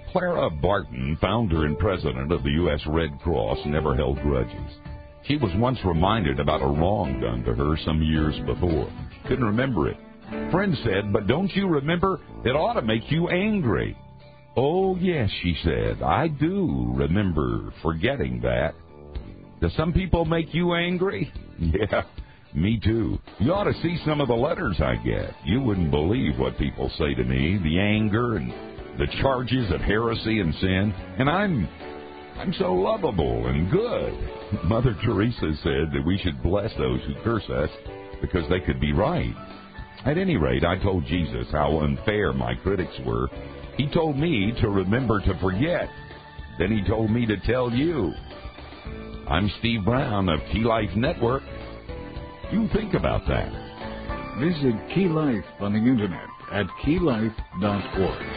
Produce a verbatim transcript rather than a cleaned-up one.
Clara Barton, founder and president of the U S Red Cross, never held grudges. She was once reminded about a wrong done to her some years before. Couldn't remember it. Friend said, "But don't you remember? It ought to make you angry." "Oh, yes," she said, "I do remember forgetting that." Do some people make you angry? Yeah, me too. You ought to see some of the letters I get. You wouldn't believe what people say to me, the anger and the charges of heresy and sin. And I'm I'm so lovable and good. Mother Teresa said that we should bless those who curse us because they could be right. At any rate, I told Jesus how unfair my critics were. He told me to remember to forget. Then he told me to tell you. I'm Steve Brown of Key Life Network. You think about that. Visit Key Life on the internet at key life dot org.